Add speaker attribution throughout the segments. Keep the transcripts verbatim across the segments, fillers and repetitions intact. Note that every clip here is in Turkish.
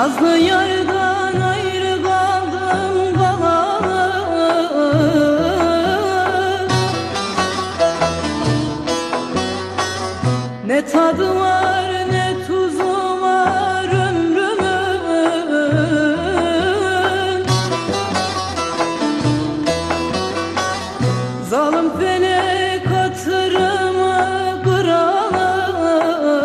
Speaker 1: Nazlı yardan ayrı kaldım kalalı. Ne tadı var ne tuzu var ömrümün. Zalim felek hatırımı kıralı.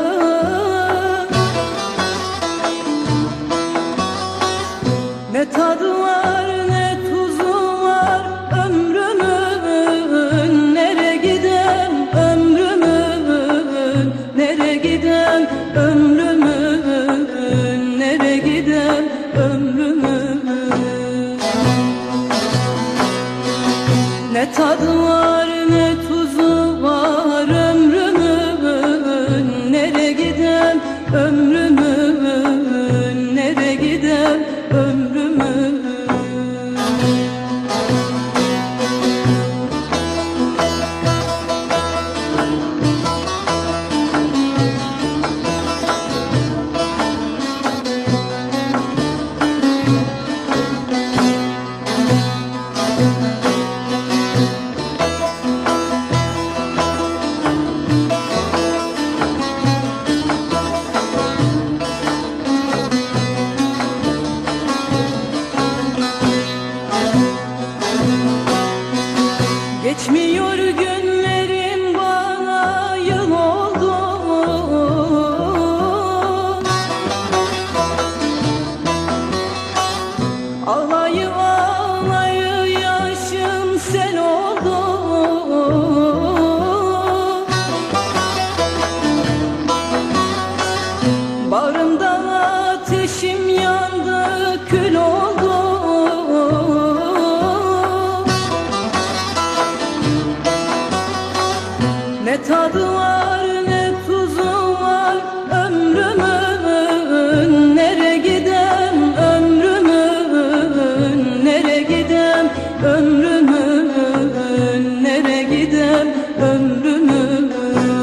Speaker 1: Ne tadı var ne tuzu var ömrümün. Nere giden ömrümün, nere giden ömrümün, nere giden ömrümün. Ne tadı var ne tuzu var ömrümün. Nere giden ömrümün, nere giden ömrümün. Geçmiyor günlerim bana yıl oldu. Ağlayı ağlayı yaşım sel oldu. Bağrımdan ateşim yandı, kül oldu. Ne tadı var ne tuzu var ömrümün. Nere giden ömrümün, nere giden ömrümün, nere giden ömrümün.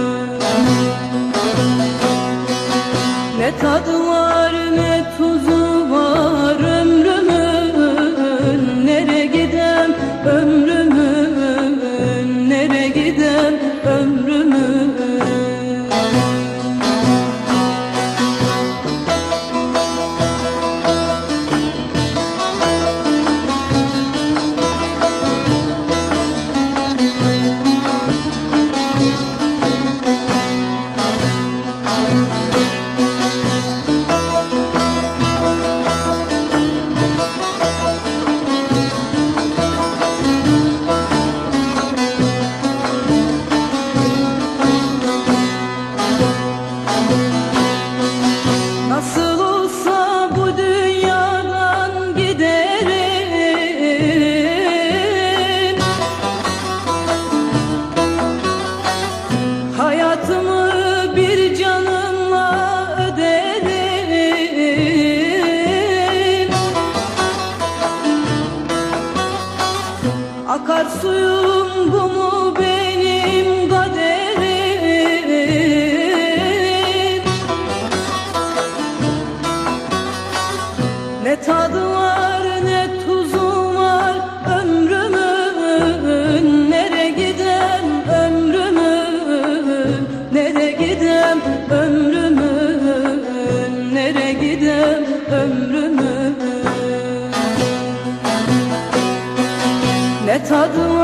Speaker 1: Ne tadı var ne tuzu var ömrümün. Nere giden ömrümün, nere giden ömrümün. Nasıl olsa bu dünyadan giderim. Hayatımı bir canımla öderim. Akarsuyum bu mu benim kaderim. Ne tadı var ne tuzu var ömrümün. Nere giden ömrümün, nere giden ömrümün, nere giden ömrümün. Ne tadı